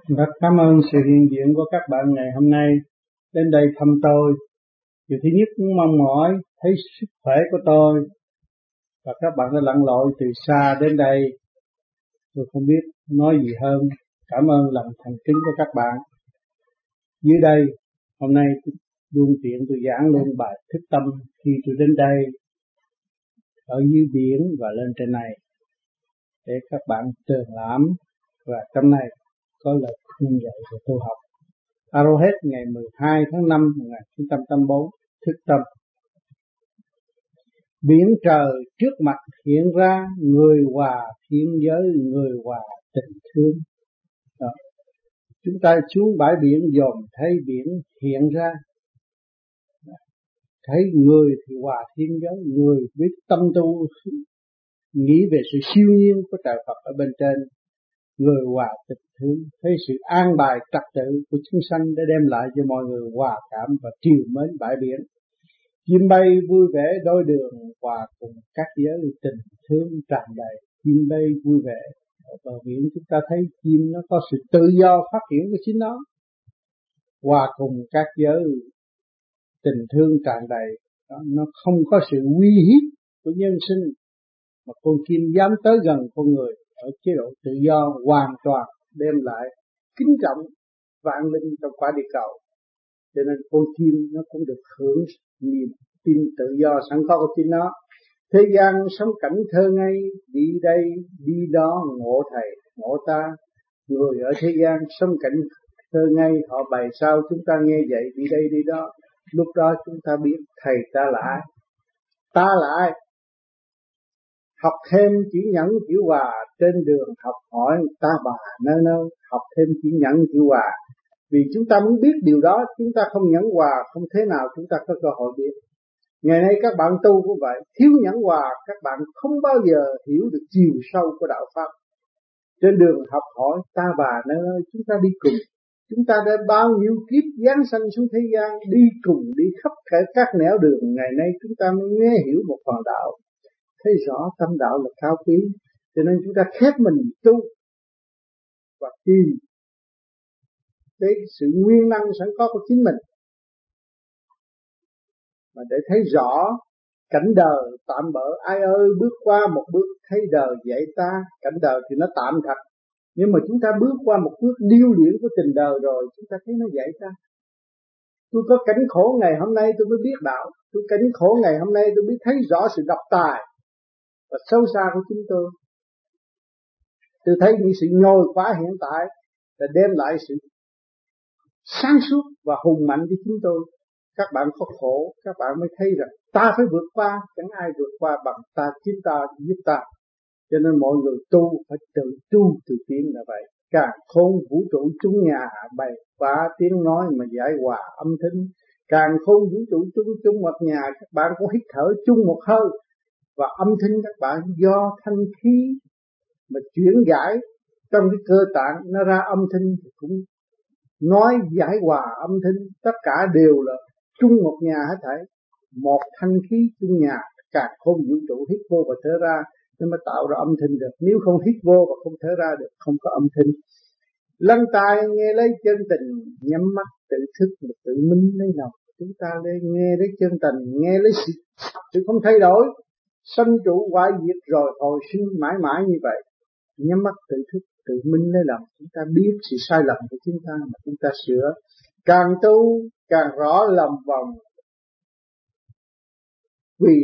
Rất cảm ơn sự hiện diện của các bạn ngày hôm nay đến đây thăm tôi. Điều thứ nhất cũng mong mỏi thấy sức khỏe của tôi, và các bạn đã lặn lội từ xa đến đây. Tôi không biết nói gì hơn. Cảm ơn lòng thành kính của các bạn. Dưới đây, hôm nay luôn tiện tôi giảng luôn bài thức tâm khi tôi đến đây, ở dưới biển và lên trên này, để các bạn tưởng lãm, và trong này có lời khuyên dạy của tôi học. Arrowhead ngày 12 tháng 5 1984. Thức tâm. Biển trời trước mặt hiện ra, người hòa thiên giới, người hòa tình thương. Đó. Chúng ta xuống bãi biển dòm thấy biển hiện ra, thấy người thì hòa thiên giới, người biết tâm tu nghĩ về sự siêu nhiên của trời Phật ở bên trên, người hòa tình thương, thấy sự an bài trật tự của chúng sanh để đem lại cho mọi người hòa cảm và trìu mến bãi biển. Chim bay vui vẻ đôi đường, hòa cùng các giới tình thương tràn đầy. Chim bay vui vẻ ở bờ biển, chúng ta thấy chim nó có sự tự do phát triển của chính nó, hòa cùng các giới tình thương tràn đầy. Đó, nó không có sự uy hiếp của nhân sinh, mà con chim dám tới gần con người ở chế độ tự do hoàn toàn, đem lại kính trọng vạn linh trong quả địa cầu. Cho nên con chim nó cũng được hưởng niềm tin tự do sẵn có của chính nó. Thế gian sống cảnh thơ ngây, đi đây đi đó ngộ thầy ngộ ta. Người ở thế gian sống cảnh thơ ngây, họ bày sao chúng ta nghe vậy, đi đây đi đó. Lúc đó chúng ta biết thầy ta là ai, ta là ai. Học thêm chữ nhẫn chữ hòa, trên đường học hỏi ta bà nơi nơi. Học thêm chữ nhẫn chữ hòa, vì chúng ta muốn biết điều đó. Chúng ta không nhẫn hòa, không thế nào chúng ta có cơ hội biết. Ngày nay các bạn tu cũng vậy, thiếu nhẫn hòa, các bạn không bao giờ hiểu được chiều sâu của đạo Pháp. Trên đường học hỏi ta bà nơi nơi, chúng ta đi cùng. Chúng ta đã bao nhiêu kiếp giáng sanh xuống thế gian, đi cùng đi khắp cả các nẻo đường. Ngày nay chúng ta mới nghe hiểu một phần đạo, thấy rõ tâm đạo là cao quý. Cho nên chúng ta khép mình tu và tìm cái sự nguyên năng sẵn có của chính mình, mà để thấy rõ cảnh đời tạm bỡ. Ai ơi bước qua một bước thấy đời dạy ta. Cảnh đời thì nó tạm thật, nhưng mà chúng ta bước qua một bước điêu luyện của tình đời rồi, chúng ta thấy nó dạy ta. Tôi có cảnh khổ ngày hôm nay tôi mới biết đạo. Tôi cảnh khổ ngày hôm nay tôi mới thấy rõ sự độc tài và sâu xa của chính tôi. Tôi thấy những sự nhồi quá hiện tại là đem lại sự sáng suốt và hùng mạnh cho chúng tôi. Các bạn có khổ, các bạn mới thấy rằng ta phải vượt qua, chẳng ai vượt qua bằng ta, chính ta giúp ta. Cho nên mọi người tu phải tự tu tự tiến là vậy. Càng khôn vũ trụ chung nhà, bày phá tiếng nói mà giải hòa âm thanh. Càng khôn vũ trụ chung một nhà, các bạn cũng hít thở chung một hơi, và âm thanh các bạn do thanh khí mà chuyển giải trong cái cơ tạng, nó ra âm thanh thì cũng nói giải hòa âm thanh. Tất cả đều là chung một nhà hết thảy, một thanh khí chung nhà. Càng khôn vũ trụ hít vô và thở ra, nó mới tạo ra âm thanh được. Nếu không hít vô và không thở ra được, không có âm thanh. Lắng tai nghe lấy chân tình, nhắm mắt tự thức và tự minh lấy lòng. Chúng ta lên nghe lấy chân tình, nghe lấy sự không thay đổi, sanh trụ hoại diệt rồi hồi sinh mãi mãi như vậy. Nhắm mắt tự thức tự minh lấy lòng, chúng ta biết sự sai lầm của chúng ta mà chúng ta sửa. Càng tu càng rõ lòng vòng, vì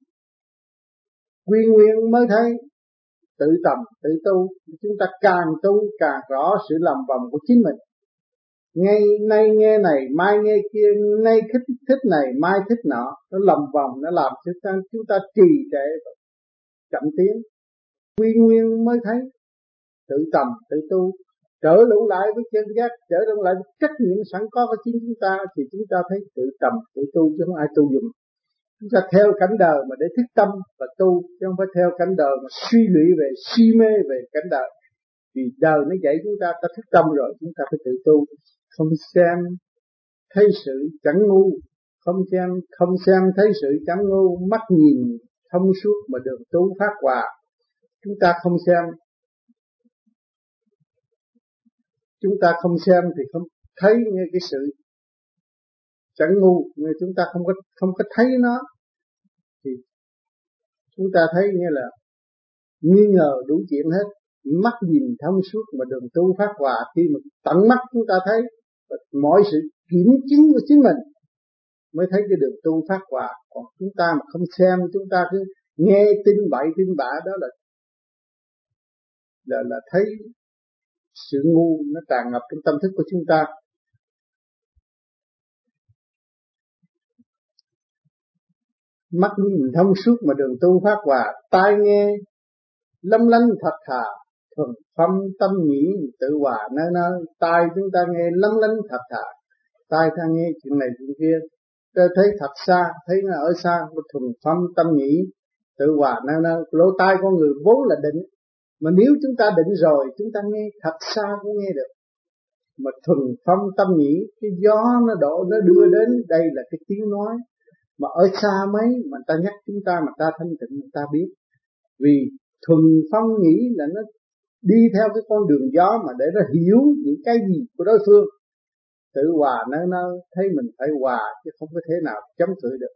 quy nguyên mới thấy. Tự tầm tự tu, chúng ta càng tu càng rõ sự lầm vòng của chính mình. Ngay nay nghe này, mai nghe kia, nay thích này, mai thích nọ. Nó lầm vòng, nó làm cho chúng ta trì trệ và chậm tiến. Quy nguyên mới thấy. Tự tầm tự tu, trở lũng lại với chân giác, trở lũng lại với trách nhiệm sẵn có của chính chúng ta, thì chúng ta thấy tự tầm tự tu, chứ không ai tu dùm. Chúng ta theo cảnh đời mà để thức tâm và tu, chứ không phải theo cảnh đời mà suy lụy về, si mê về cảnh đời. Vì đời nó dạy chúng ta, ta thức tâm rồi, chúng ta phải tự tu. Không xem thấy sự chẳng ngu, không xem thấy sự chẳng ngu, mắt nhìn thông suốt mà đường tu phát hòa. Chúng ta không xem chúng ta không xem thì không thấy nghe cái sự chẳng ngu, nhưng chúng ta không có thấy nó thì chúng ta thấy như là nghi ngờ đủ chuyện hết. Mắt nhìn thông suốt mà đường tu phát hòa, khi mà tận mắt chúng ta thấy mọi sự kiểm chứng của chính mình mới thấy cái đường tu phát hòa. Còn chúng ta mà không xem, chúng ta cứ nghe tin bậy tin bạ, đó là thấy sự ngu nó tràn ngập trong tâm thức của chúng ta. Mắt nhìn thông suốt mà đường tu phát hòa, tai nghe lâm lanh thật thà, thuần phong tâm nhĩ tự hòa nơi nơi. Tai chúng ta nghe lâm lanh thật thà, tai ta nghe chuyện này chuyện kia, ta thấy thật xa, thấy nó ở xa, thuần phong tâm nhĩ tự hòa nơi nơi. Lỗ tai con người vốn là định, mà nếu chúng ta định rồi chúng ta nghe thật xa cũng nghe được. Mà thuần phong tâm nhĩ, cái gió nó đổ nó đưa đến, đây là cái tiếng nói mà ở xa mấy mà ta nhắc chúng ta mà ta thanh tịnh người ta biết. Vì thuần phong nhĩ là nó đi theo cái con đường gió mà để nó hiểu những cái gì của đối phương. Tự hòa nơi nơi, thấy mình phải hòa chứ không có thể nào chống cự được.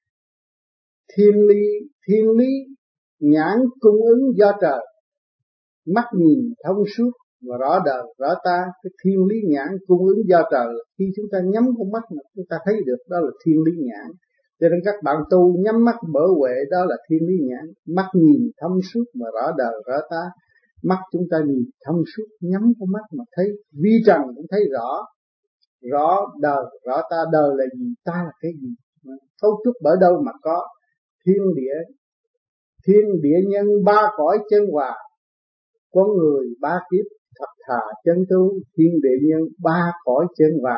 Thiên lý nhãn cung ứng do trời, mắt nhìn thông suốt và rõ đời rõ ta. Cái thiên lý nhãn cung ứng do trời, khi chúng ta nhắm con mắt mà chúng ta thấy được, đó là thiên lý nhãn. Cho nên các bạn tu nhắm mắt mở huệ, đó là thiên lý nhãn. Mắt nhìn thông suốt mà rõ đời rõ ta. Mắt chúng ta nhìn thông suốt, nhắm con mắt mà thấy vi trần cũng thấy rõ, rõ đời rõ ta. Đời là gì, ta là cái gì, cấu trúc bởi đâu mà có. Thiên địa nhân ba cõi chân hòa, con người ba kiếp thật thà chân tu. Thiên địa nhân ba cõi chân hòa,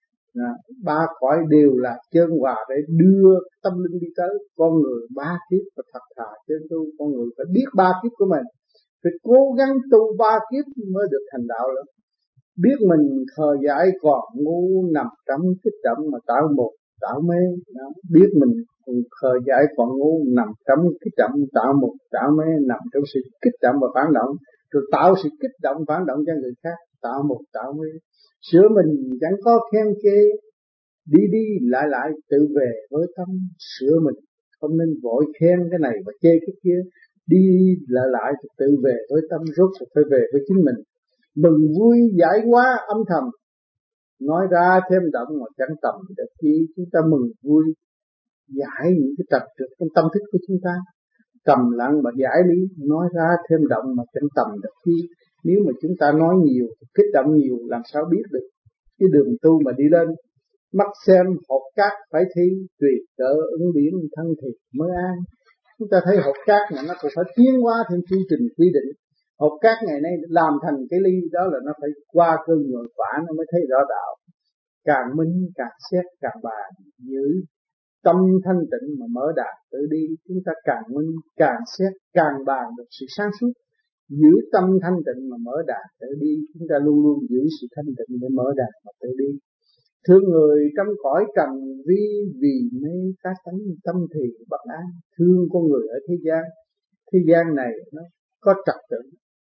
ba cõi đều là chân hòa để đưa tâm linh đi tới. Con người ba kiếp và thật thà chân tu. Con người phải biết ba kiếp của mình, phải cố gắng tu ba kiếp mới được thành đạo lắm. Biết mình khờ dại còn ngu, nằm trong kích động mà tạo một tạo mê. Biết mình khờ dại còn ngu, nằm trong kích động tạo một tạo mê, nằm trong sự kích động và phản động, rồi tạo sự kích động phản động cho người khác, tạo một tạo mê. Sửa mình chẳng có khen chê, đi lại tự về với tâm sửa mình. Không nên vội khen cái này và chê cái kia, đi lại tự về với tâm, rốt cuộc phải về với chính mình. Mừng vui giải hóa âm thầm, nói ra thêm động mà chẳng tầm được chi. Chúng ta mừng vui giải những cái trật trượt trong tâm thức của chúng ta, trầm lặng mà giải lý, nói ra thêm động mà chẳng tầm được chi. Nếu mà chúng ta nói nhiều, kích động nhiều, làm sao biết được cái đường tu mà đi lên. Mắt xem hột cát phải thi, tùy cỡ ứng biến thân thì mới an. Chúng ta thấy hột cát mà nó cũng phải tiến hóa thêm chương trình quy định. Hột cát ngày nay làm thành cái ly, đó là nó phải qua cơn nhồi quả nó mới thấy rõ đạo. Càng minh càng xét càng bàn, giữ tâm thanh tịnh mà mở đạt tự đi. Chúng ta càng minh càng xét càng bàn được sự sáng suốt. Giữ tâm thanh tịnh mà mở đạt tự đi. Chúng ta luôn luôn giữ sự thanh tịnh để mở đạt mà tự đi. Thương người trong cõi trần vì mê cá tánh tâm thì bất an. Thương con người ở thế gian này nó có trật tự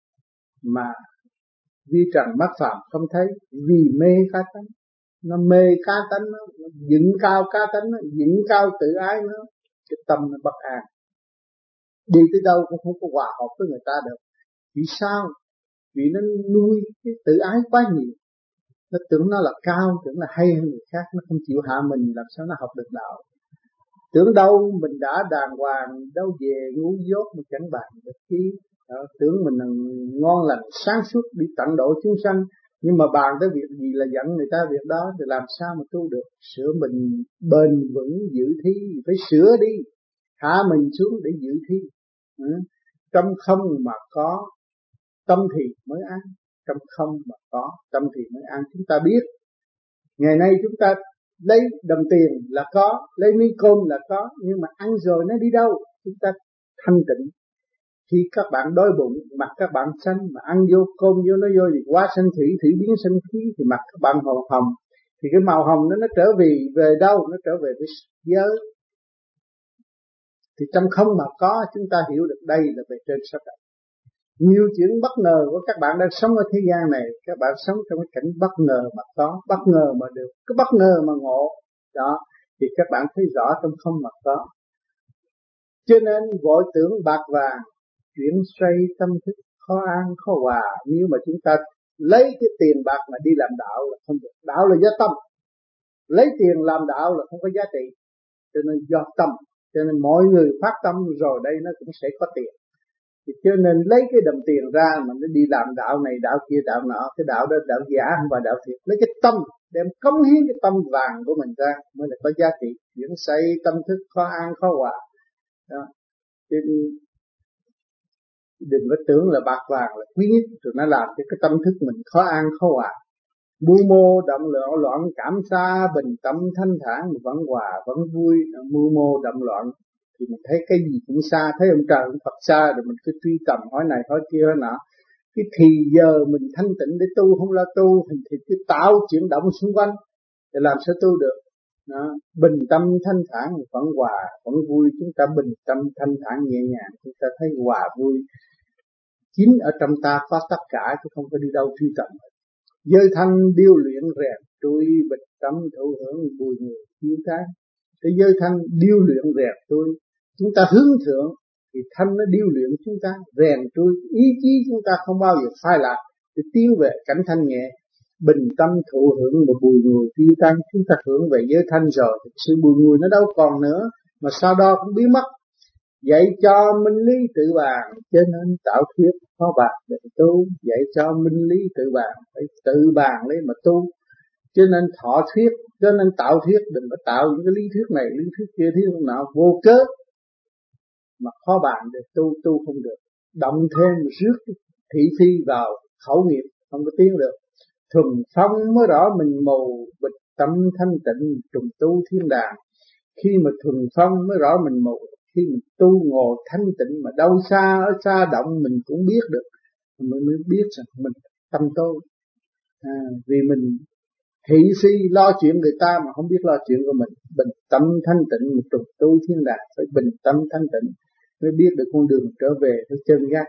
mà vi trần mắt phạm không thấy. Vì mê cá tánh, nó mê cá tánh, nó dựng cao cá tánh, nó dựng cao tự ái, nó cái tâm nó bất an, đi tới đâu cũng không có hòa hợp với người ta được. Vì sao? Vì nó nuôi cái tự ái quá nhiều. Nó tưởng nó là cao, tưởng là hay hơn người khác, nó không chịu hạ mình, làm sao nó học được đạo. Tưởng đâu mình đã đàng hoàng, đâu về ngu dốt mà chẳng bàn được chi. Tưởng mình là ngon lành sáng suốt đi tận độ chúng sanh, nhưng mà bàn tới việc gì là giận người ta việc đó, thì làm sao mà tu được. Sửa mình bền vững giữ thi, phải sửa đi, hạ mình xuống để giữ thi. Trong không mà có tâm thì mới an, trong không mà có tâm thì mới an. Chúng ta biết ngày nay chúng ta lấy đồng tiền là có, lấy miếng cơm là có, nhưng mà ăn rồi nó đi đâu? Chúng ta thanh tịnh. Khi các bạn đói bụng, mặt các bạn xanh, mà ăn vô cơm vô nó vô thì quá xanh thủy, thủy biến xanh khí, thì mặt các bạn màu hồng. Thì cái màu hồng nó trở về đâu? Nó trở về với giới. Thì trong không mà có, chúng ta hiểu được đây là về trên sắc đất. Nhiều chuyện bất ngờ của các bạn đang sống ở thế gian này, các bạn sống trong cái cảnh bất ngờ mà có, bất ngờ mà được, cứ bất ngờ mà ngộ. Đó, thì các bạn thấy rõ trong không mà có. Cho nên vội tưởng bạc vàng, chuyển xoay tâm thức khó an khó hòa. Nếu mà chúng ta lấy cái tiền bạc mà đi làm đạo là không được. Đạo là do tâm. Lấy tiền làm đạo là không có giá trị. Cho nên do tâm. Cho nên mọi người phát tâm rồi đây nó cũng sẽ có tiền. Thì cho nên lấy cái đồng tiền ra mà nó đi làm đạo này đạo kia đạo nọ. Cái đạo đó đạo giả và đạo thiệt. Lấy cái tâm, đem cống hiến cái tâm vàng của mình ra mới là có giá trị. Chuyển xây tâm thức khó an khó hòa. Đó. Chứ đừng có tưởng là bạc vàng là quý nhất rồi nó làm cho cái tâm thức mình khó an khó hòa. Mưu mô động loạn cảm xa, bình tâm thanh thản vẫn hòa vẫn vui. Mưu mô động loạn thì mình thấy cái gì cũng xa, thấy ông trời ông Phật xa rồi mình cứ truy tầm hỏi này hỏi kia hỏi nọ. Cái thì giờ mình thanh tịnh để tu không lo tu thì cứ tạo chuyển động xung quanh để làm sao tu được. Đó. Bình tâm thanh thản vẫn hòa vẫn vui. Chúng ta bình tâm thanh thản nhẹ nhàng, chúng ta thấy hòa vui. Chính ở trong ta có tất cả chứ không có đi đâu truy tầm. Giới thanh điêu luyện rèn trui, bịch tâm thụ hưởng bùi người chiếu cái. Cái giới thanh điêu luyện rèn trui, chúng ta hướng thượng thì thanh nó điêu luyện chúng ta rèn trui, ý chí chúng ta không bao giờ phai lạc để tiến về cảnh thanh nhẹ. Bình tâm thụ hưởng một bùi người tiêu tan. Chúng ta hưởng về giới thanh rồi thì sự bùi người nó đâu còn nữa, mà sau đó cũng biến mất. Dạy cho minh lý tự bàn, cho nên tạo thuyết khó bàn để tu. Dạy cho minh lý tự bàn, phải tự bàn lấy mà tu. Cho nên thọ thuyết, cho nên tạo thuyết, đừng có tạo những cái lý thuyết này, lý thuyết kia, lý thuyết nào vô cớ mà khó bàn để tu, tu không được. Động thêm rước thị phi vào khẩu nghiệp, không có tiến được. Thuần phong mới rõ mình mù, bịch tâm thanh tịnh trùng tu thiên đàng. Khi mà thuần phong mới rõ mình mù, khi mình tu ngồi thanh tịnh mà đâu xa ở xa động mình cũng biết được, mình mới biết rằng mình tâm tôi. Vì mình thị phi lo chuyện người ta mà không biết lo chuyện của mình. Bình tâm thanh tịnh một trùng tu thiên đàng, phải bình tâm thanh tịnh mới biết được con đường trở về với chân giác.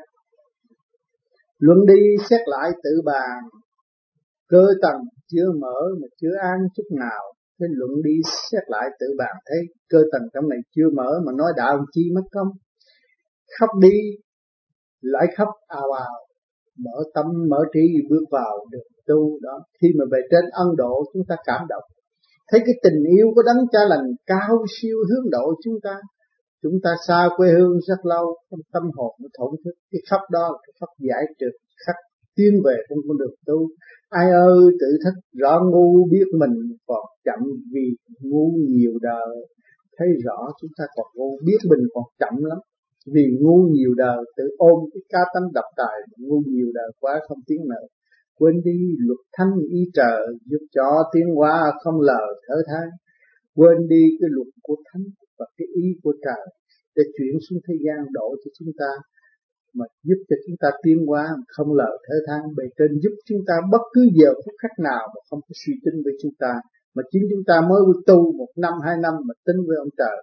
Luận đi xét lại tự bàn, cơ tầng chưa mở mà chưa an chút nào. Cái luận đi xét lại tự bàn thấy cơ tầng trong này chưa mở mà nói đạo chi mất công. Khóc đi lại khóc ào ào, mở tâm mở trí bước vào được tu đó. Khi mà về trên ân độ chúng ta cảm động, thấy cái tình yêu của đấng cha lành cao siêu hướng độ chúng ta. Chúng ta xa quê hương rất lâu, trong tâm hồn nó thổn thức. Cái khóc đó, cái khóc giải trượt, khắc tiến về trong con đường tu. Ai ơi tự thức rõ ngu biết mình còn chậm, vì ngu nhiều đời. Thấy rõ chúng ta còn ngu, biết mình còn chậm lắm. Vì ngu nhiều đời, tự ôm cái cá tánh độc tài, ngu nhiều đời quá không tiến nợ. Quên đi luật thanh ý trời, giúp cho tiến hóa không lờ thở than. Quên đi cái luật của thánh và cái ý của trời để chuyển xuống thế gian độ cho chúng ta, mà giúp cho chúng ta tiến hóa không lờ thở than. Bề trên giúp chúng ta bất cứ giờ phút khắc nào mà không có suy tính với chúng ta, mà chính chúng ta mới tu 1 năm 2 năm mà tính với ông trời.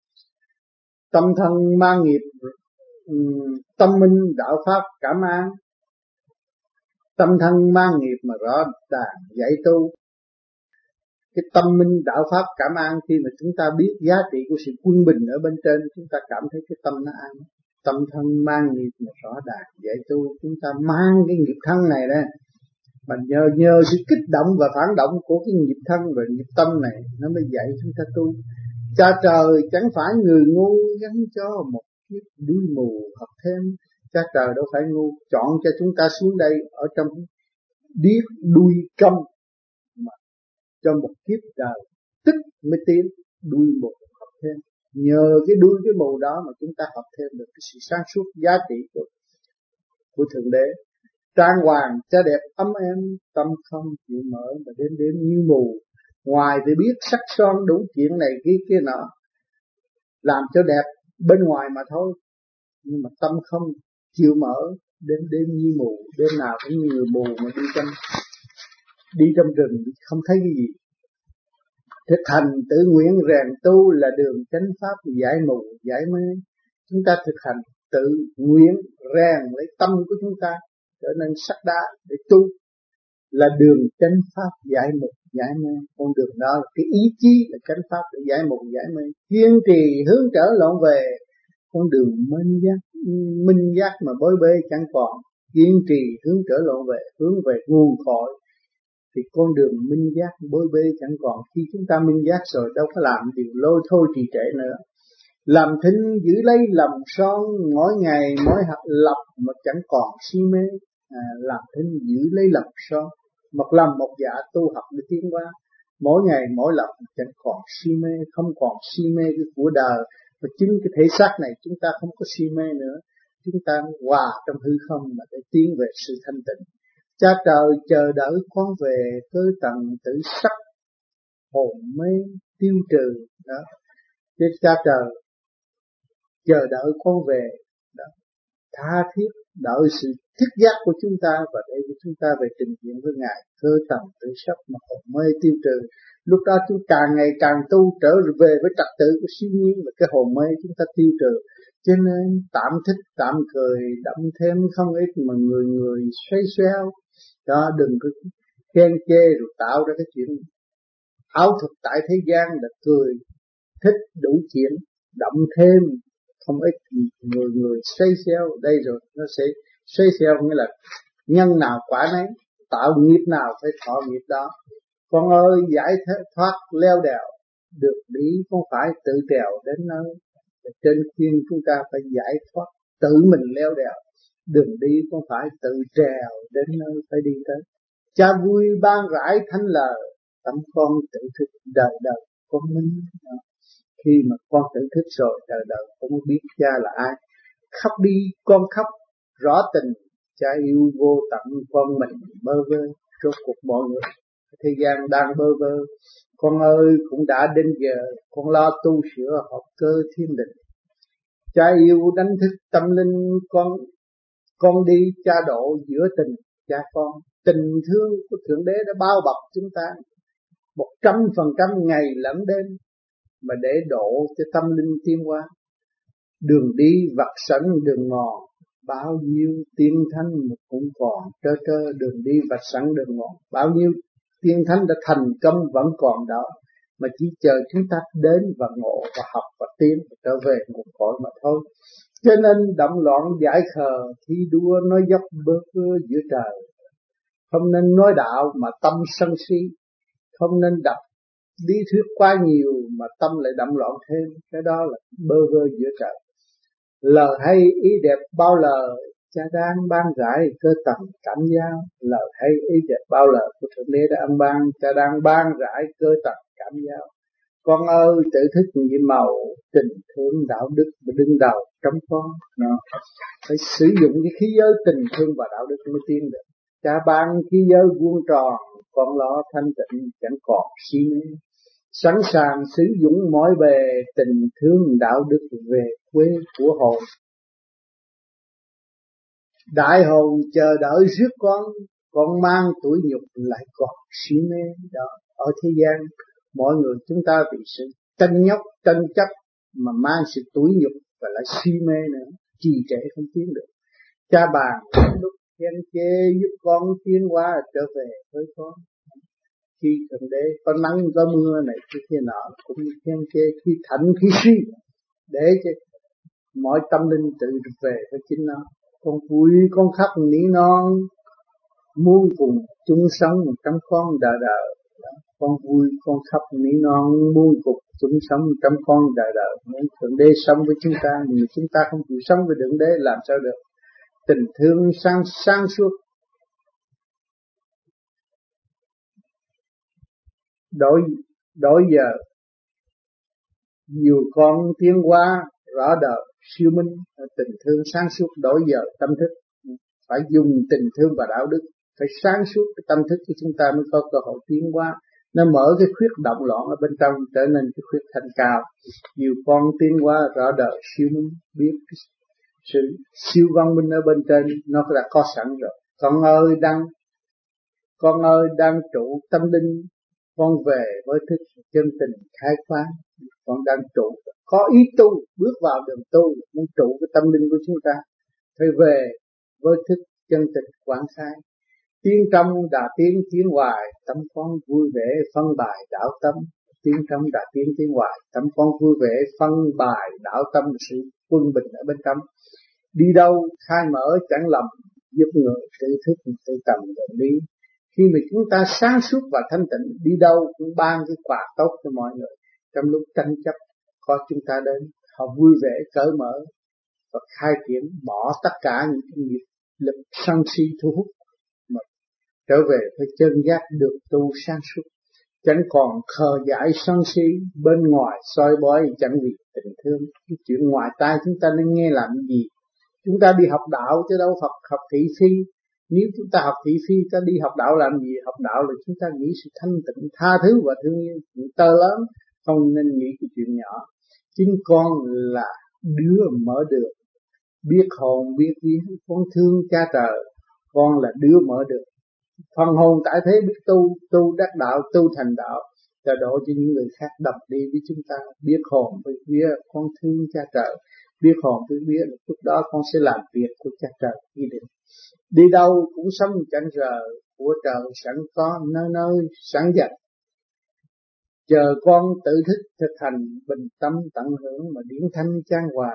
Tâm thân mang nghiệp, tâm minh đạo pháp cảm an. Tâm thân mang nghiệp mà rõ đàn dạy tu. Cái tâm minh đạo pháp cảm an, khi mà chúng ta biết giá trị của sự quân bình ở bên trên, chúng ta cảm thấy cái tâm nó an. Tâm thân mang nghiệp mà rõ đàn dạy tu. Chúng ta mang cái nghiệp thân này đó, mà nhờ sự kích động và phản động của cái nghiệp thân và nghiệp tâm này, nó mới dạy chúng ta tu. Cha trời chẳng phải người ngu gắn cho một kiếp đuôi mù học thêm. Cha trời đâu phải ngu, chọn cho chúng ta xuống đây ở trong điếc đuôi công mà cho một kiếp đời tích mới tiến đuôi mù học thêm. Nhờ cái đuôi cái mù đó mà chúng ta học thêm được cái sự sáng suốt giá trị của Thượng Đế. Trang hoàng cha đẹp ấm em, tâm không chịu mở mà đêm như mù. Ngoài thì biết sắc son đủ chuyện này kia nọ, làm cho đẹp bên ngoài mà thôi, nhưng mà tâm không chịu mở, đêm như mù. Đêm nào cũng như người mù mà đi trong rừng không thấy cái gì. Thực hành tự nguyện rèn tu là đường chánh pháp giải mù giải mê. Chúng ta thực hành tự nguyện rèn lấy tâm của chúng ta trở nên sắt đá để tu, là đường chánh pháp giải mục giải mê. Con đường đó là cái ý chí là chánh pháp để giải mục giải mê, kiên trì hướng trở lộn về con đường minh giác mà bối bê chẳng còn, kiên trì hướng trở lộn về, hướng về nguồn cội thì con đường minh giác bối bê chẳng còn. Khi chúng ta minh giác rồi đâu có làm điều lôi thôi trì trệ nữa. Làm thinh giữ lấy lầm son, mỗi ngày mỗi hạt lập mà chẳng còn si mê. Làm thinh giữ lấy lầm son, một lòng một dạ tu học để tiến qua, mỗi ngày mỗi lập chẳng còn si mê, không còn si mê cái của đời. Và chính cái thể xác này chúng ta không có si mê nữa, chúng ta hòa trong hư không mà để tiến về sự thanh tịnh. Cha trời chờ đợi con về, cơ tầng tử sắc hồn mê tiêu trừ đó. Chứ cha trời chờ đợi con về đó, tha thiết đợi sự thức giác của chúng ta và để cho chúng ta về trình diện với Ngài. Cơ tầng tử sắc mà hồn mê tiêu trừ, lúc đó chúng càng ngày càng tu trở về với trật tự của siêu nhiên, và cái hồn mê chúng ta tiêu trừ. Cho nên tạm thích tạm cười đậm thêm không ít mà người người xoay xéo đó. Đừng có khen chê rồi tạo ra cái chuyện ảo thuật tại thế gian là cười thích đủ chuyện đậm thêm không ít, người người xoay xéo đây rồi nó sẽ xoay xéo, nghĩa là nhân nào quả nấy, tạo nghiệp nào phải thọ nghiệp đó. Con ơi giải thoát leo đèo được đi, không phải tự trèo đến nơi. Trên khuyên chúng ta phải giải thoát tự mình leo đèo, đừng đi không phải tự trèo đến nơi phải đi tới. Cha vui ban rãi thanh lời, tấm con tự thức đời đời con minh. Khi mà con tự thức rồi đời đời con biết cha là ai. Khóc đi con khóc rõ tình, cha yêu vô tận con mình bơ vơ. Rốt cuộc mọi người thế gian đang bơ vơ, con ơi cũng đã đến giờ con lo tu sửa học cơ thiên định. Cha yêu đánh thức tâm linh con đi cha độ giữa tình cha con. Tình thương của Thượng Đế đã bao bọc chúng ta 100% ngày lẫn đêm mà để độ cho tâm linh tiến hóa. Đường đi vặt sẵn đường mòn, bao nhiêu tiên thánh mà cũng còn trơ trơ. Đường đi vặt sẵn đường mòn, bao nhiêu tiên thánh đã thành công vẫn còn đó, mà chỉ chờ chúng ta đến và ngộ và học và tiến và trở về nguồn cội mà thôi. Cho nên động loạn giải khờ, thi đua nói dốc bơ vơ giữa trời. Không nên nói đạo mà tâm sân si, không nên đọc lý thuyết quá nhiều mà tâm lại động loạn thêm, cái đó là bơ vơ giữa trời. Lời hay ý đẹp bao lời, cha đang ban rãi cơ tầng cảm giao. Lời hay ý đẹp bao lời của Thượng Đế đã ăn ban, cha đang ban rãi cơ tầng cảm giao. Con ơi tự thức nhiệm màu, tình thương đạo đức và đứng đầu trong con. Nó phải sử dụng cái khí giới tình thương và đạo đức mới tiến được. Cha ban khí giới vuông tròn, con lo thanh tịnh chẳng còn si mê. Sẵn sàng sử dụng mọi bề tình thương đạo đức về quê của hồn. Đại hồn chờ đợi rước con mang tuổi nhục lại còn si mê đó. Ở thế gian mọi người chúng ta bị sự tranh nhóc tranh chấp mà mang sự tuổi nhục và lại si mê nữa, trì trệ không tiến được. Cha bàn lúc khen chê giúp con tiến hóa trở về với con. Khi Thượng Đế có nắng có mưa này kia nọ cũng khen chê, khi thạnh khi suy, để cho mọi tâm linh tự về với chính nó. Con vui con khóc nỉ non, muốn cùng chung sống trong con đời đời. Con vui con khóc nỉ non, muốn cùng chung sống trong con đời đời. Muốn Thượng Đế sống với chúng ta, nhưng chúng ta không chịu sống với Thượng Đế làm sao được. Tình thương sáng suốt đổi giờ, nhiều con tiến hóa rõ đời siêu minh. Tình thương sáng suốt đổi giờ tâm thức, phải dùng tình thương và đạo đức, phải sáng suốt cái tâm thức của chúng ta mới có cơ hội tiến hóa. Nó mở cái khuyết động loạn ở bên trong trở nên cái khuyết thanh cao. Nhiều con tiến hóa rõ đời siêu minh, biết sự siêu văn minh ở bên trên nó đã có sẵn rồi. Con ơi đang trụ tâm linh, con về với thức chân tình khai khoáng. con đang trụ, có ý tu, bước vào đường tu, muốn trụ cái tâm linh của chúng ta, phải về với thức chân tịch quán khai. Tiến trong đã tiến, tiến hoài, tâm con vui vẻ phân bài đạo tâm. Tiến trong đã tiến, tiến hoài, tâm con vui vẻ phân bài đạo tâm, sự quân bình ở bên trong. Đi đâu khai mở chẳng lầm, giúp người tự thức tự tầm dẫn đi. Khi mà chúng ta sáng suốt và thanh tịnh, đi đâu cũng ban cái quà tốt cho mọi người. Trong lúc tranh chấp có chúng ta đến, họ vui vẻ cởi mở và khai triển, bỏ tất cả những cái nghiệp lực sân si thu hút mà trở về với chân giác được tu sáng suốt, chẳng còn khờ dại sân si bên ngoài soi bói, chẳng vì tình thương. Cái chuyện ngoài tai chúng ta nên nghe làm gì? Chúng ta đi học đạo chứ đâu học thị phi. Nếu chúng ta học thị phi, ta đi học đạo làm gì? Học đạo là chúng ta nghĩ sự thanh tịnh, tha thứ và thương yêu. Chuyện tơ lớn không nên nghĩ cái chuyện nhỏ. Chính con là đứa mở đường, biết hồn biết vía, con thương cha trời, con là đứa mở đường. Phần hồn tại thế biết tu đắc đạo, tu thành đạo, để độ cho những người khác đập đi với chúng ta. Biết hồn biết vía, con thương cha trời, biết hồn biết vía, lúc đó con sẽ làm việc của cha trời ý định. Đi đâu cũng sống chẳng rờ, của trời sẵn có, nơi nơi sẵn dành. Chờ con tự thức thực hành, bình tâm tận hưởng mà điển thanh chan hòa.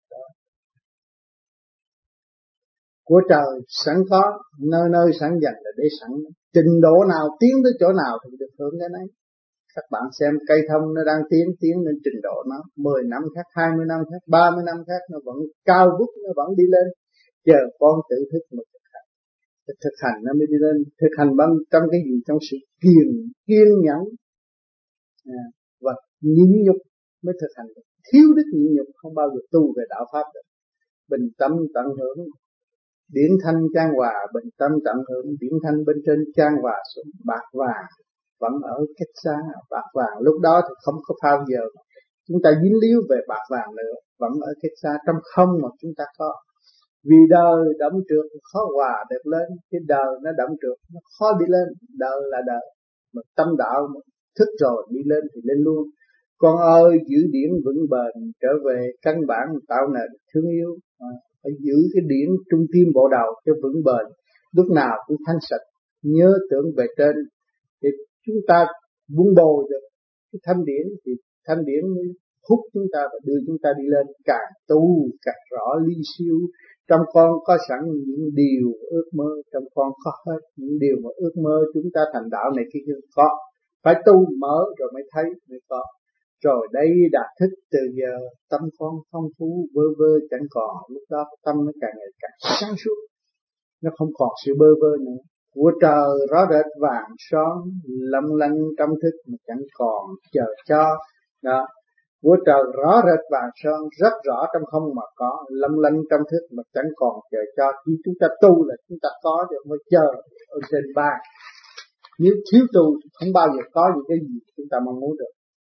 Của trời sẵn có, nơi nơi sẵn dành là để sẵn. Trình độ nào tiến tới chỗ nào thì được hưởng cái đấy. Các bạn xem cây thông nó đang tiến lên trình độ nó 10 năm khác, 20 năm khác, 30 năm khác, nó vẫn cao vút, nó vẫn đi lên. Chờ con tự thức mà thực hành nó mới đi lên. Thực hành bằng trong cái gì? Trong sự kiên nhẫn và nhịn nhục mới thực hành được. Thiếu đức nhịn nhục không bao giờ tu về đạo pháp được. Bình tâm tận hưởng, điển thanh chan hòa, bình tâm tận hưởng, điển thanh bên trên chan hòa xuống. Bạc vàng vẫn ở cách xa, bạc vàng lúc đó thì không có bao giờ chúng ta dính líu về bạc vàng nữa, vẫn ở cách xa, trong không mà chúng ta có. Vì đời đậm trượt khó hòa được lên, cái đời nó đậm trượt nó khó đi lên. Đời là đời, mà tâm đạo mà thức rồi đi lên thì lên luôn. Con ơi giữ điển vững bền, trở về căn bản tạo nền thương yêu. Phải giữ cái điển trung tim bộ đầu cho vững bền, lúc nào cũng thanh sạch, nhớ tưởng về trên. Thì chúng ta vun bồi được cái thanh điển, thì thanh điển mới hút chúng ta và đưa chúng ta đi lên. Càng tu càng rõ ly siêu. Trong con có sẵn những điều ước mơ, trong con có hết những điều mà ước mơ chúng ta thành đạo này kia có. Phải tu mở rồi mới thấy mới có. Rồi đây đạt thức từ giờ, tâm con phong phú vơ vơ chẳng còn. Lúc đó tâm nó càng ngày càng sáng suốt, nó không còn sự bơ vơ nữa. Của trời rõ rệt vàng son, lâm lanh trong thức mà chẳng còn chờ cho. Đó, của trời rõ rệt vàng son, rất rõ trong không mà có, lâm lanh trong thức mà chẳng còn chờ cho. Khi chúng ta tu là chúng ta có, chứ không phải chờ ở trên bàn. Nếu thiếu tu thì không bao giờ có những cái gì chúng ta mong muốn được.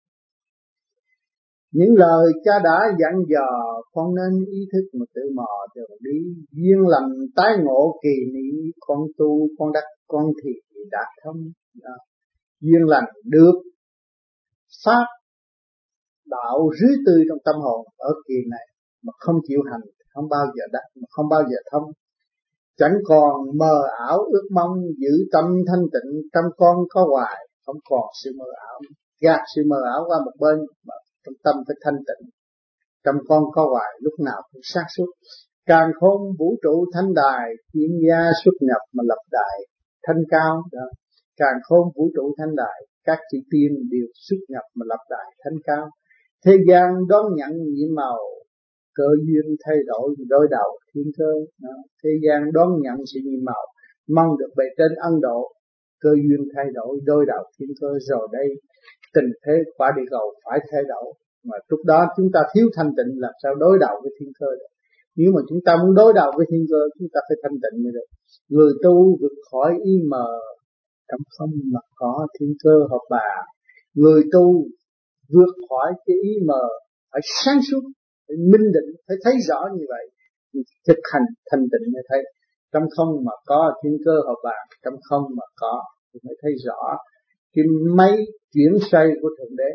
Những lời cha đã dặn dò, con nên ý thức mà tự mò đường đi. Duyên lành tái ngộ kỳ ní, con tu con đắc con thì đạt thông. Duyên lành được pháp đạo rưới tươi trong tâm hồn ở kỳ này mà không chịu hành, không bao giờ đắc, mà không bao giờ thông. Chẳng còn mờ ảo ước mong, giữ tâm thanh tịnh trong con có hoài, không còn sự mờ ảo. Gạt sự mờ ảo qua một bên mà trong tâm phải thanh tịnh. Trong con có hoài, lúc nào cũng sáng suốt. Càn khôn vũ trụ thanh đài, thiên gia xuất nhập mà lập đài thanh cao. Đó. Càn khôn vũ trụ thanh đài, các chư tiên đều xuất nhập mà lập đài thanh cao. Thế gian đón nhận nhiệm màu, cơ duyên thay đổi đôi đầu thiên cơ. Đó. Thế gian đón nhận sự nhiệm màu, mong được bề trên ân độ. Cơ duyên thay đổi đôi đầu thiên cơ, rồi đây tình thế quả địa cầu phải thay đổi. Mà lúc đó chúng ta thiếu thanh tịnh, làm sao đối đầu với thiên cơ được? Nếu mà chúng ta muốn đối đầu với thiên cơ, chúng ta phải thanh tịnh mới được. Người tu vượt khỏi ý mờ, trong không mà có thiên cơ hợp bà. Người tu vượt khỏi cái ý mờ, phải sáng suốt, phải minh định, phải thấy rõ như vậy. Thực hành thanh tịnh mới thấy. Trong không mà có thiên cơ hợp bà, trong không mà có thì mới thấy rõ cái máy chuyển xoay của Thượng Đế,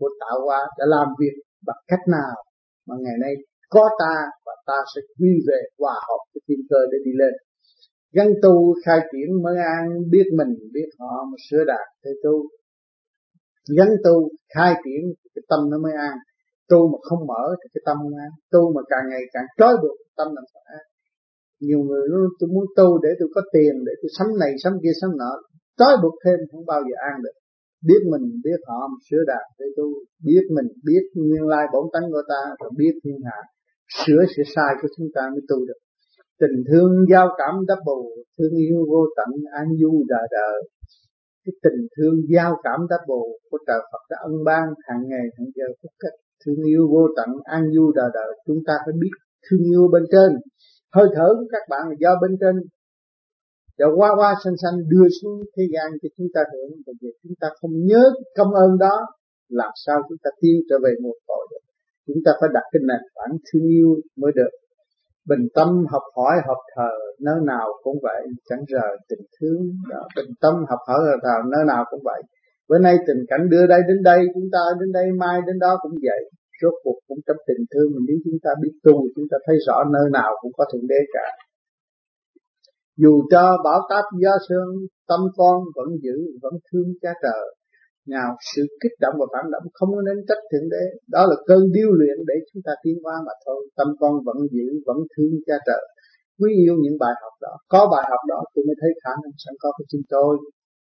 của tạo hóa đã làm việc bằng cách nào mà ngày nay có ta và ta sẽ quy về hòa hợp với thiên cơ để đi lên. Gắn tu khai triển mới an, biết mình biết họ mà sửa đạt để tu. Gắn tu khai triển cái tâm nó mới an. Tu mà không mở thì cái tâm không an. Tu mà càng ngày càng trói buộc tâm làm sao an. Nhiều người nói tôi muốn tu để tôi có tiền, để tôi sắm này sắm kia sắm nọ, trói buộc thêm không bao giờ an được. Biết mình biết họ mà sửa đạt để tu. Biết mình biết nguyên lai bổn tánh của ta, rồi biết thiên hạ, sửa sự sai của chúng ta mới tu được. Tình thương giao cảm đắp bù, thương yêu vô tận an du đời đời. Cái tình thương giao cảm đắp bù của trời Phật đã ân ban hàng ngày hàng giờ phút cách. Thương yêu vô tận an du đời đời. Chúng ta phải biết thương yêu bên trên. Hơi thở của các bạn là do bên trên đã hoa xanh đưa xuống thế gian cho chúng ta hưởng. Bởi vì chúng ta không nhớ công ơn đó, làm sao chúng ta tiến trở về một cội được. Chúng ta phải đặt cái nền tảng thương yêu mới được. Bình tâm học hỏi học thờ nơi nào cũng vậy, chẳng rời tình thương đó. Bình tâm học hỏi học thờ nơi nào cũng vậy. Bữa nay tình cảnh đưa đây đến đây, chúng ta đến đây, mai đến đó cũng vậy. Rốt cuộc cũng trong tình thương mình, nếu chúng ta biết tu, chúng ta thấy rõ nơi nào cũng có thượng đế cả. Dù cho bão táp gió sương, tâm con vẫn giữ, vẫn thương cha trời. Nào sự kích động và phản động không nên trách thượng đế, đó là cơn điêu luyện để chúng ta tiến hóa mà thôi. Tâm con vẫn giữ, vẫn thương cha trời. Quý yêu những bài học đó, có bài học đó tôi mới thấy khả năng sẵn có của chính tôi.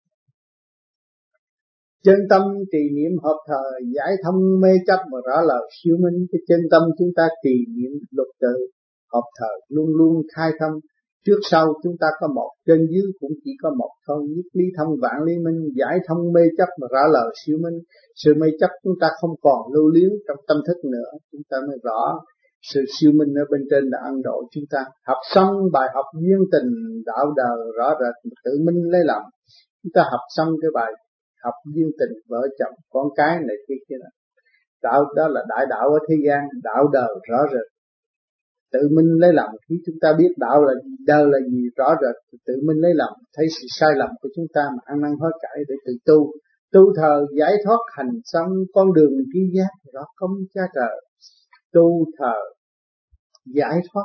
Chân tâm trì niệm hợp thờ, giải thông mê chấp và rõ lời siêu minh. Cái chân tâm chúng ta trì niệm lục tự hợp thờ luôn luôn khai thông. Trước sau chúng ta có một, trên dưới cũng chỉ có một thôi. Nhất lý thông vạn lý minh, giải thông mê chấp và rõ lời siêu minh. Sự mê chấp chúng ta không còn lưu luyến trong tâm thức nữa, chúng ta mới rõ sự siêu minh ở bên trên đã ân độ chúng ta. Học xong bài học duyên tình đạo đời rõ rệt, tự minh lấy lòng. Chúng ta học xong cái bài học duyên tình vợ chồng con cái này kia này. Đạo đó là đại đạo ở thế gian, đạo đời rõ rệt. Tự mình lấy lòng, khi chúng ta biết đạo là gì, đời là gì rõ rệt, tự mình lấy lòng, thấy sự sai lầm của chúng ta mà ăn năn hối cải để tự tu. Tu thờ giải thoát hành xong con đường tri giác rõ công cha trời. Tu thờ giải thoát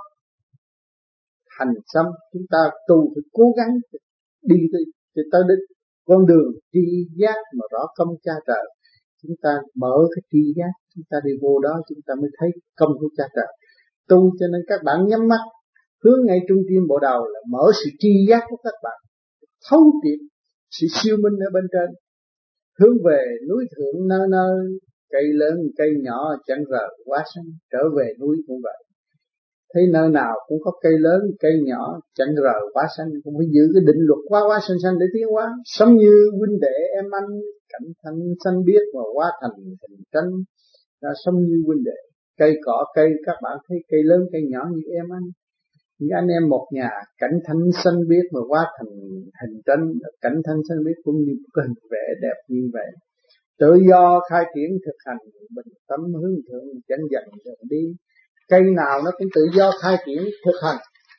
hành xong chúng ta tu phải cố gắng đi tới đích con đường tri giác mà rõ công cha trời. Chúng ta mở cái tri giác, chúng ta đi vô đó chúng ta mới thấy công của cha trời. Tu cho nên các bạn nhắm mắt hướng ngay trung tim bộ đầu là mở sự tri giác của các bạn, thấu triệt sự siêu minh ở bên trên, hướng về núi thượng nơi nơi, cây lớn cây nhỏ chẳng rời quá xanh. Trở về núi cũng vậy, thấy nơi nào cũng có cây lớn cây nhỏ chẳng rời quá xanh, cũng phải giữ cái định luật quá xanh để tiến hóa. Sống như huynh đệ em anh, cảnh thanh xanh biếc mà hóa thành hình tranh. Sống như huynh đệ, cây cỏ cây các bạn thấy cây lớn cây nhỏ như em anh, như anh em một nhà. Cảnh thanh xanh biếc mà hóa thành hình tranh, cảnh thanh xanh biếc cũng như một cái hình vẽ đẹp như vậy. Tự do khai triển thực hành, bình tâm hướng thượng chẳng dần dần đi. Cây nào nó cũng tự do khai triển thực hành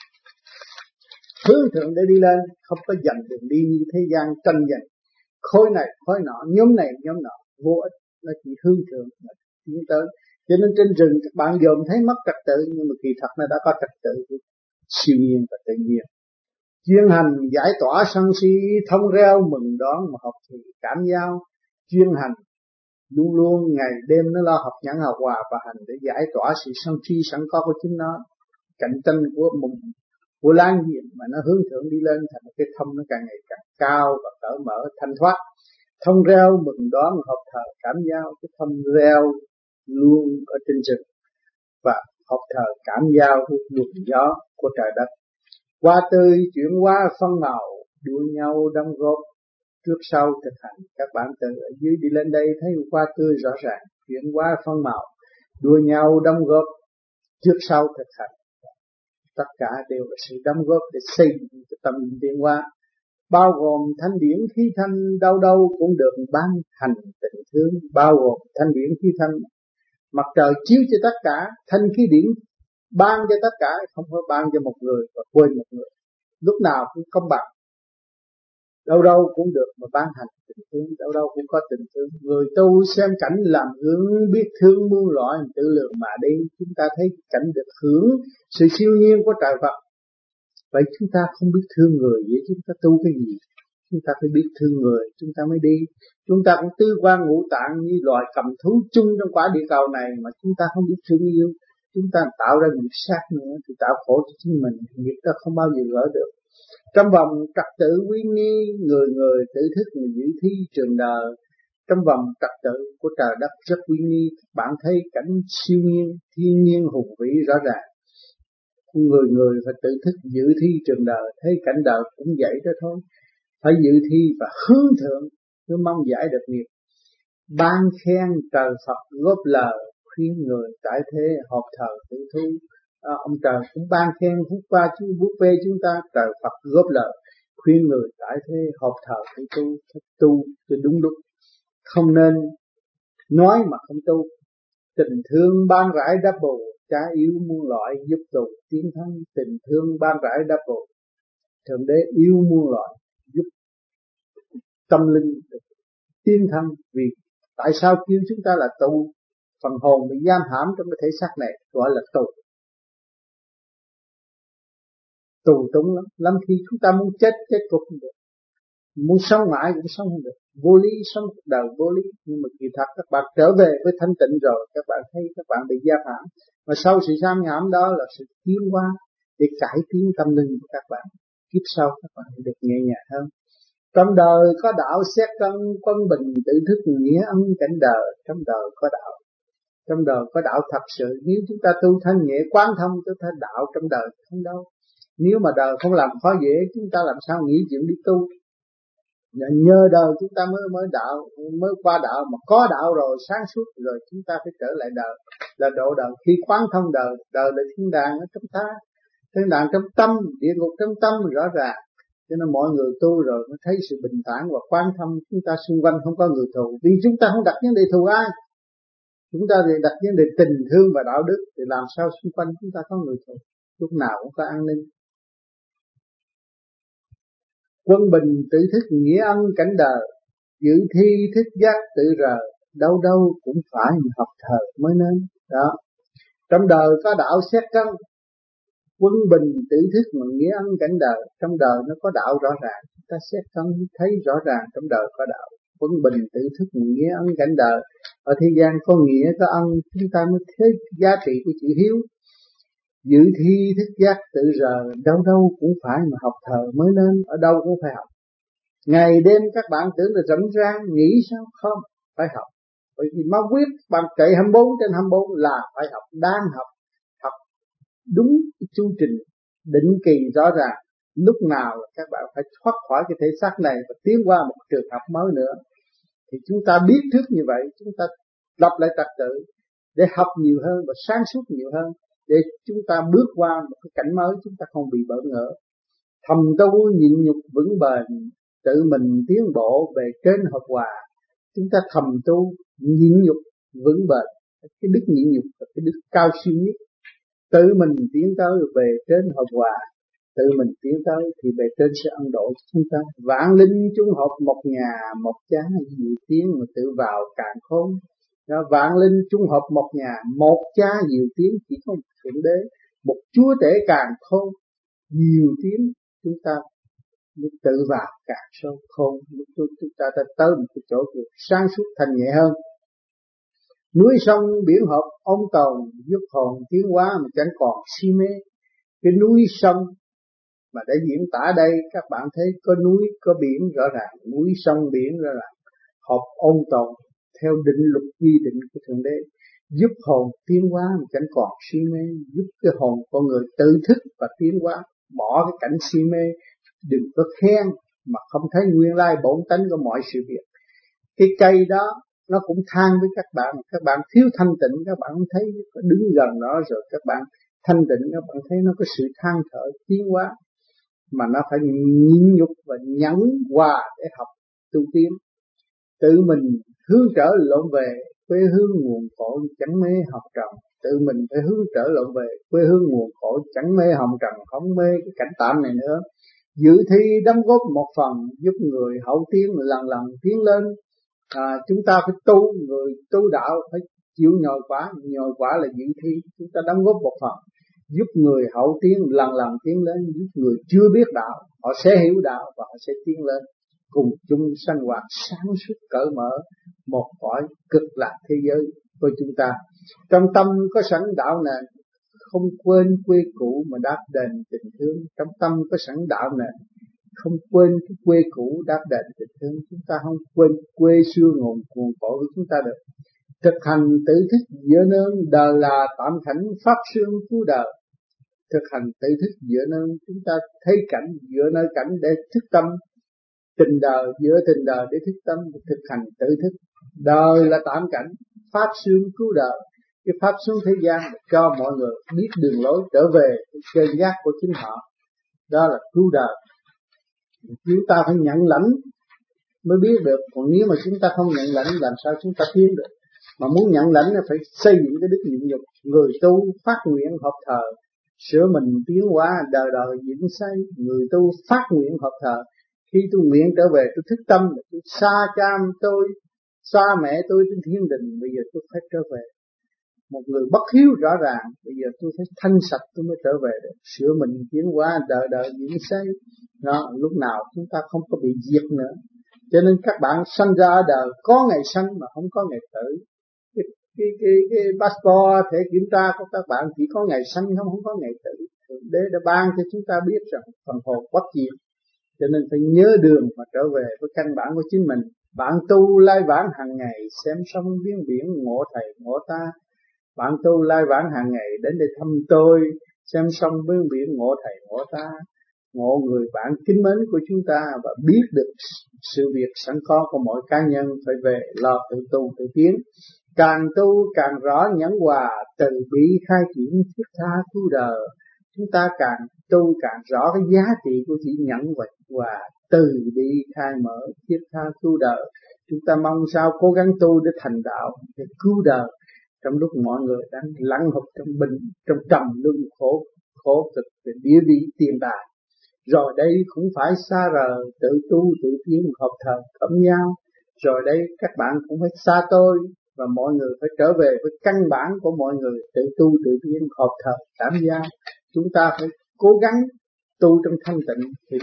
hướng thượng để đi lên, không có dần đường đi như thế gian tranh giành khối này khối nọ, nhóm này nhóm nọ, vô ích. Nó chỉ hướng thượng mà tiến tới. Cho nên trên rừng các bạn dòm thấy mất trật tự, nhưng mà kỳ thật nó đã có trật tự của siêu nhiên và tự nhiên. Chuyên hành giải tỏa sân si, thông reo mừng đón mà học thì cảm giao. Chuyên hành luôn luôn ngày đêm nó lo học nhẫn học hòa và hành để giải tỏa sự sân si sẵn có của chính nó. Cạnh tranh của lan diện mà nó hướng thượng đi lên thành một cái thông nó càng ngày càng cao và cởi mở thanh thoát. Thông reo mừng đón học thờ cảm giao, cái thông reo luôn ở trên rừng và học thờ cảm giao với luồng gió của trời đất. Hoa tươi chuyển hóa phân màu, đua nhau đóng góp trước sau thực hành. Các bạn từ ở dưới đi lên đây thấy hoa tươi rõ ràng, chuyển hóa phân màu, đua nhau đóng góp trước sau thực hành. Tất cả đều là sự đóng góp để xây dựng tâm tiến hóa, bao gồm thanh điển khí thanh đâu đâu cũng được ban hành tình thương. Bao gồm thanh điển khí thanh, mặt trời chiếu cho tất cả, thanh khí điển ban cho tất cả, không phải ban cho một người và quên một người. Lúc nào cũng công bằng. đâu đâu cũng được mà ban hành tình thương, đâu đâu cũng có tình thương. Người tu xem cảnh làm gương, biết thương muôn loại, tự lượng mà đi. Chúng ta thấy cảnh được hưởng sự siêu nhiên của trời Phật. Vậy chúng ta không biết thương người, vậy chúng ta tu cái gì? Chúng ta phải biết thương người, chúng ta mới đi. Chúng ta cũng tư quan ngũ tạng như loài cầm thú chung trong quả địa cầu này, mà chúng ta không biết thương yêu, chúng ta tạo ra nghiệp sát nữa thì tạo khổ cho chính mình, nghiệp ta không bao giờ gỡ được. Trong vòng trật tự uy nghi, người người tự thức người giữ thi trường đời. Trong vòng trật tự của trời đất rất uy nghi, bạn thấy cảnh siêu nhiên, thiên nhiên hùng vĩ rõ ràng. Người người phải tự thức giữ thi trường đời, thấy cảnh đời cũng vậy đó thôi. Phải giữ thi và hướng thượng, cứ mong giải được nghiệp. Ban khen trời Phật góp lời, khuyên người tại thế họp thờ tự thu. Ông trời cũng ban khen vuốt ve chúng ta. Trời Phật góp lời khuyên người tại thế họp thờ tự tu, tu cho đúng lúc, không nên nói mà không tu. Tình thương ban rãi đáp bù, cha yêu muôn loại giúp tù tiến thân. Tình thương ban rãi đáp bù, Thượng Đế yêu muôn loại giúp tâm linh được tiến thân. Vì tại sao kêu chúng ta là tù? Phần hồn bị giam hãm trong cái thể xác này gọi là tù. Tù túng lắm khi chúng ta muốn chết cũng không được, muốn sống mãi cũng sống không được, vô lý, sống cuộc đời vô lý. Nhưng mà kỳ thật các bạn trở về với thanh tịnh rồi, các bạn thấy các bạn bị giam hãm, và sau sự giam hãm đó là sự tiến hóa để cải tiến tâm linh của các bạn. Kiếp sau các bạn được nhẹ nhàng hơn. Trong đời có đạo xét cân quân bình, tự thức nghĩa ân cảnh đời. Trong đời có đạo, trong đời có đạo thật sự. Nếu chúng ta tu thanh nhẹ quán thông, chúng ta đạo trong đời không đâu. Nếu mà đời không làm khó dễ, chúng ta làm sao nghĩ chuyện đi tu? Nhờ đời chúng ta mới đạo, mới qua đạo. Mà có đạo rồi, sáng suốt rồi, chúng ta phải trở lại đời, là độ đời. Khi quán thông đời, đời là thiên đàng ở trong ta, thiên đàng trong tâm, địa ngục trong tâm rõ ràng. Cho nên mọi người tu rồi mới thấy sự bình thản và quán thông. Chúng ta xung quanh không có người thù, vì chúng ta không đặt vấn đề thù ai. Chúng ta thì đặt vấn đề tình thương và đạo đức, thì làm sao xung quanh chúng ta có người thù? Lúc nào cũng có an ninh. Quân bình tự thức nghĩa ân cảnh đời, giữ thi thức giác tự rờ. Đâu đâu cũng phải học thờ mới nên. Đó. Trong đời có đạo xét cân, quân bình tự thức mà nghĩa ân cảnh đời. Trong đời nó có đạo rõ ràng, chúng ta xét cân thấy rõ ràng trong đời có đạo. Quân bình tự thức mà nghĩa ân cảnh đời. Ở thế gian có nghĩa có ân, chúng ta mới thấy giá trị của chữ hiếu. Giữ thi thức giác tự rờ. Đâu đâu cũng phải mà học thờ mới nên. Ở đâu cũng phải học. Ngày đêm các bạn tưởng là rảnh rang, nghĩ sao không? Phải học. Bởi vì máu huyết bạn chạy 24/24 là phải học, đang học. Học đúng cái chu trình định kỳ rõ ràng. Lúc nào là các bạn phải thoát khỏi cái thể xác này và tiến qua một trường học mới nữa. Thì chúng ta biết trước như vậy, chúng ta lập lại trật tự để học nhiều hơn và sáng suốt nhiều hơn, để chúng ta bước qua một cái cảnh mới, chúng ta không bị bỡ ngỡ. Thầm tu nhịn nhục vững bền, tự mình tiến bộ về trên hợp hòa. Chúng ta thầm tu nhịn nhục vững bền, cái đức nhịn nhục là cái đức cao siêu nhất. Tự mình tiến tới về trên hợp hòa, tự mình tiến tới thì về trên sẽ ân độ chúng ta. Vạn linh chung họp một nhà, một cha diệu tiến mà tự vào càn khôn. Đó, vạn linh chung họp một nhà, một cha diệu tiến, chỉ có một Thượng Đế, một Chúa Tể càn khôn diệu tiến. Chúng ta mới tự vào càng sâu khôn, chúng ta tới một cái chỗ sáng suốt thanh nhẹ hơn. Núi sông biển hợp ôn tồn, giúp hồn tiến hóa mà chẳng còn si mê. Cái núi sông mà để diễn tả đây, các bạn thấy có núi có biển rõ ràng, núi sông biển rõ ràng, hợp ôn tồn theo định luật quy định của Thượng Đế, giúp hồn tiến hóa mà chẳng còn si mê, giúp cái hồn con người tự thức và tiến hóa, bỏ cái cảnh si mê. Đừng có khen mà không thấy nguyên lai bổn tánh của mọi sự việc. Cái cây đó nó cũng than với các bạn thiếu thanh tịnh, các bạn thấy đứng gần nó rồi các bạn thanh tịnh, các bạn thấy nó có sự than thở tiến hóa, mà nó phải nhịn nhục và nhẫn hòa để học tu tiến. Tự mình hướng trở lộn về quê hương nguồn cội, chẳng mê học trần. Tự mình phải hướng trở lộn về quê hương nguồn cội, chẳng mê hồng trần, không mê cái cảnh tạm này nữa. dự thi đóng góp một phần giúp người hậu tiến lần lần tiến lên. Chúng ta phải tu, người tu đạo phải chịu nhồi quả là dự thi. Chúng ta đóng góp một phần giúp người hậu tiến lần lần tiến lên, giúp người chưa biết đạo họ sẽ hiểu đạo và họ sẽ tiến lên, cùng chung sinh hoạt sáng suốt cởi mở một cõi cực lạc thế giới của chúng ta. Trong tâm có sẵn đạo nền, không quên quê cũ mà đáp đền tình thương. Trong tâm có sẵn đạo nền, không quên cái quê cũ đáp đền tình thương. Chúng ta không quên quê xưa nguồn cội của chúng ta được. Thực hành tự thức giữa nương, đời là tạm cảnh pháp xương cứu đời. Thực hành tự thức giữa nương, chúng ta thấy cảnh giữa nơi cảnh để thức tâm. Tình đời giữa tình đời để thức tâm. Thực hành tự thức. Đời là tạm cảnh, pháp xương cứu đời. Cái pháp xuống thế gian để cho mọi người biết đường lối trở về cái chân giác của chính họ. Đó là cứu đời. Chúng ta phải nhận lãnh mới biết được. Còn nếu mà chúng ta không nhận lãnh làm sao chúng ta tiến được. Mà muốn nhận lãnh là phải xây dựng cái đức nhịn nhục. Người tu phát nguyện hợp thờ, sửa mình tiến hóa đời đời vĩnh xây. Người tu phát nguyện hợp thờ. Khi tôi nguyện trở về tôi thức tâm, tôi xa cha tôi, xa mẹ tôi trên thiên đình, bây giờ tôi phải trở về. Một người bất hiếu rõ ràng, bây giờ tôi phải thanh sạch tôi mới trở về được. Sửa mình tiến hóa đời đời vĩnh xây. Đó, lúc nào chúng ta không có bị diệt nữa. Cho nên các bạn sanh ra ở đời có ngày sanh mà không có ngày tử. Cái passport thể kiểm tra của các bạn chỉ có ngày sanh không có ngày tử. Thượng Đế đã ban cho chúng ta biết rằng phần hồn bất diệt. Cho nên phải nhớ đường mà trở về với căn bản của chính mình. Bạn tu lai vãng hàng ngày, xem sông biến biển, ngộ thầy ngộ ta. Bạn tu lai vãng hàng ngày đến để thăm tôi, xem sông biến biển, ngộ thầy ngộ ta, ngộ người bạn kính mến của chúng ta và biết được sự việc sẵn có của mỗi cá nhân phải về lo tự tu tự tiến. Càng tu càng rõ nhẫn hòa, từ bi khai triển thiết tha cứu đời. Chúng ta càng tu càng rõ cái giá trị của chữ nhẫn và từ bi khai mở thiết tha cứu đời. Chúng ta mong sao cố gắng tu để thành đạo, để cứu đời. Trong lúc mọi người đang lăn hụt trong trầm luân khổ cực về địa vị tiền tài, rồi đây cũng phải xa rời tự tu tự tiến hợp thờ cẩm nhau. Rồi đây các bạn cũng phải xa tôi và mọi người phải trở về với căn bản của mọi người, tự tu tự tiến hợp thờ cảm giao. Chúng ta phải cố gắng tu trong thanh tịnh thì